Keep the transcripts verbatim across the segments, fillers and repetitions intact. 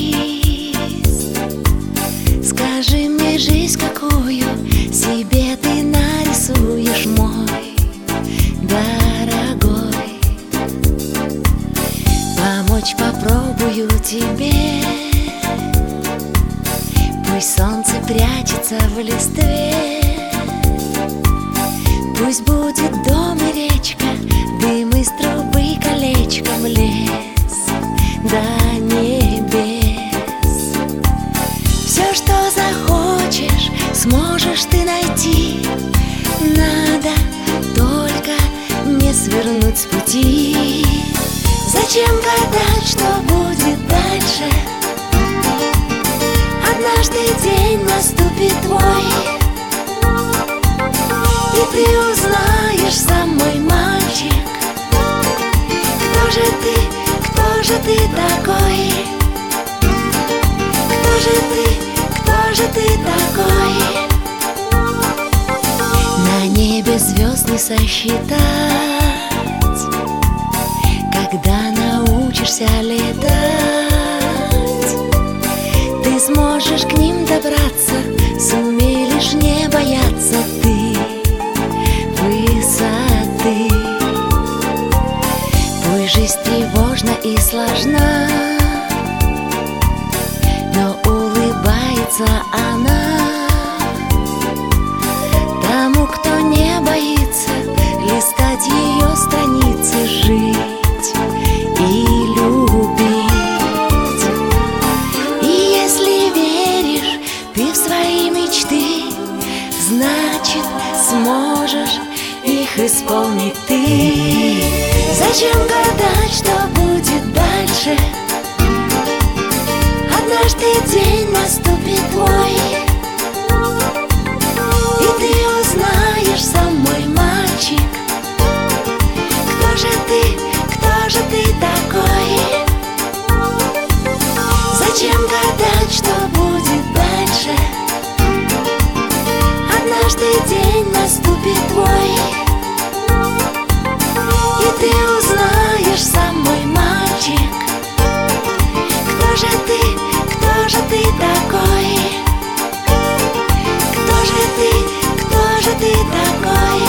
Скажи мне, жизнь какую себе ты нарисуешь, мой дорогой. Помочь попробую тебе. Пусть солнце прячется в листве, пусть будет дом и речка, дым из трубы колечком, лес до небес. Все, что захочешь, сможешь ты найти. Надо только не свернуть с пути. Зачем гадать, что будет дальше? Однажды день наступит твой, и ты узнаешь, сам мой мальчик, кто же ты, кто же ты такой? Кто же ты, кто же ты такой? На небе звезд не сосчитать. Когда научишься летать, ты сможешь к ним добраться, сумеешь не бояться ты высоты. Пусть жизнь тревожна и сложна, но улыбается она тому, кто не боится листать ее страницы, жить и любить. И если веришь ты в свои мечты, значит, сможешь их исполнить ты. Зачем гадать, что будет дальше? Однажды день наступит твой, и ты узнаешь, сам мой мальчик, кто же ты, кто же ты такой? Зачем гадать, что будет дальше? Однажды день наступит твой, и ты узнаешь, сам мой мальчик, кто же ты, кто же ты такой? Кто же ты, кто же ты такой?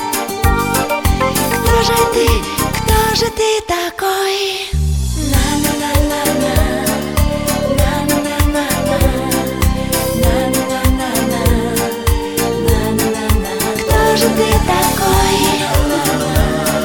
Кто же ты, кто же ты такой? Кто же ты такой?